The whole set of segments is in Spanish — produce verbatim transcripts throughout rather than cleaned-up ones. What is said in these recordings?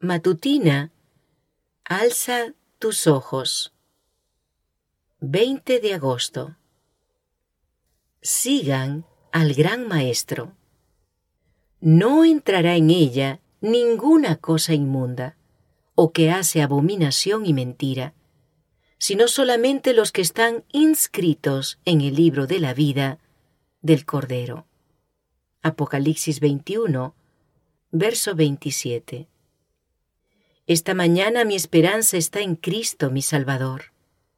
Matutina, alza tus ojos. veinte de agosto. Sigan al gran Maestro. No entrará en ella ninguna cosa inmunda, o que hace abominación y mentira, sino solamente los que están inscritos en el libro de la vida del Cordero. Apocalipsis veintiuno, verso veintisiete. Esta mañana mi esperanza está en Cristo, mi Salvador.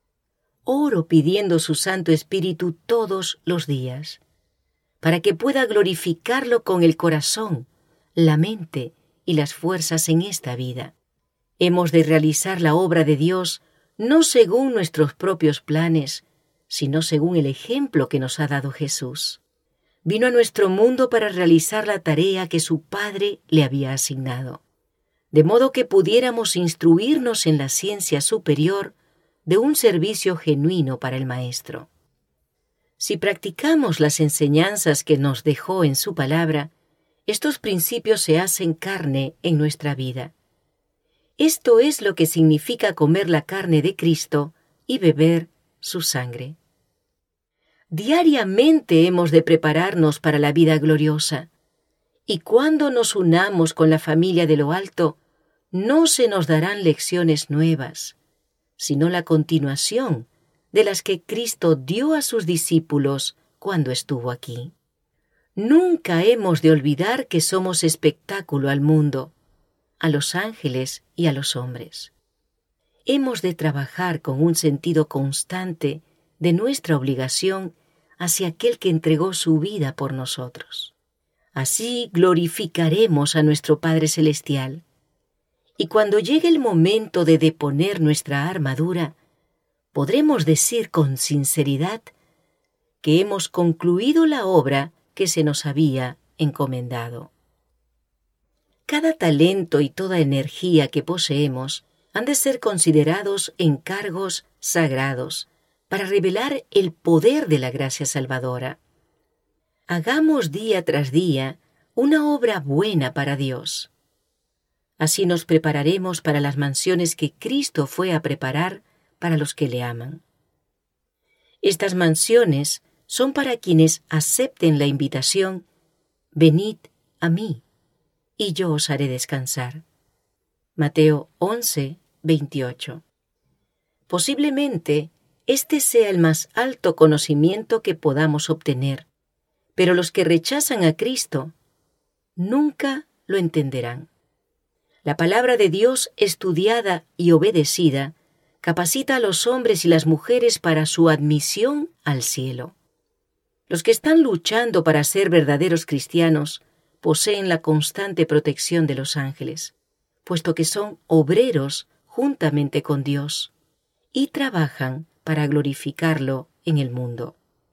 Oro pidiendo su Santo Espíritu todos los días, para que pueda glorificarlo con el corazón, la mente y las fuerzas en esta vida. Hemos de realizar la obra de Dios no según nuestros propios planes, sino según el ejemplo que nos ha dado Jesús. Vino a nuestro mundo para realizar la tarea que su Padre le había asignado, de modo que pudiéramos instruirnos en la ciencia superior de un servicio genuino para el Maestro. Si practicamos las enseñanzas que nos dejó en su palabra, estos principios se hacen carne en nuestra vida. Esto es lo que significa comer la carne de Cristo y beber su sangre. Diariamente hemos de prepararnos para la vida gloriosa, y cuando nos unamos con la familia de lo alto, no se nos darán lecciones nuevas, sino la continuación de las que Cristo dio a sus discípulos cuando estuvo aquí. Nunca hemos de olvidar que somos espectáculo al mundo, a los ángeles y a los hombres. Hemos de trabajar con un sentido constante de nuestra obligación hacia aquel que entregó su vida por nosotros. Así glorificaremos a nuestro Padre Celestial, y cuando llegue el momento de deponer nuestra armadura, podremos decir con sinceridad que hemos concluido la obra que se nos había encomendado. Cada talento y toda energía que poseemos han de ser considerados encargos sagrados para revelar el poder de la gracia salvadora. Hagamos día tras día una obra buena para Dios. Así nos prepararemos para las mansiones que Cristo fue a preparar para los que le aman. Estas mansiones son para quienes acepten la invitación: venid a mí, y yo os haré descansar. Mateo once, veintiocho. Posiblemente este sea el más alto conocimiento que podamos obtener, pero los que rechazan a Cristo nunca lo entenderán. La palabra de Dios estudiada y obedecida capacita a los hombres y las mujeres para su admisión al cielo. Los que están luchando para ser verdaderos cristianos poseen la constante protección de los ángeles, puesto que son obreros juntamente con Dios y trabajan para glorificarlo en el mundo.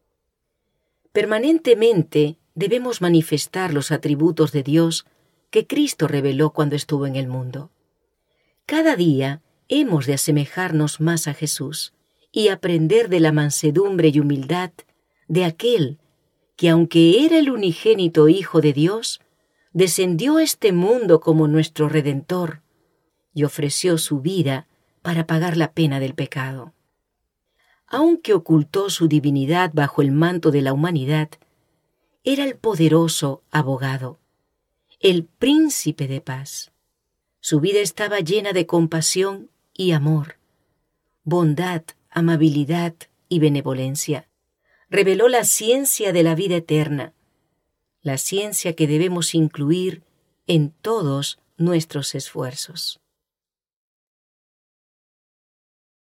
Permanentemente debemos manifestar los atributos de Dios que Cristo reveló cuando estuvo en el mundo. Cada día hemos de asemejarnos más a Jesús y aprender de la mansedumbre y humildad de aquel que, aunque era el unigénito Hijo de Dios, descendió a este mundo como nuestro Redentor y ofreció su vida para pagar la pena del pecado. Aunque ocultó su divinidad bajo el manto de la humanidad, era el poderoso abogado, el príncipe de paz. Su vida estaba llena de compasión y amor, bondad, amabilidad y benevolencia. Reveló la ciencia de la vida eterna, la ciencia que debemos incluir en todos nuestros esfuerzos.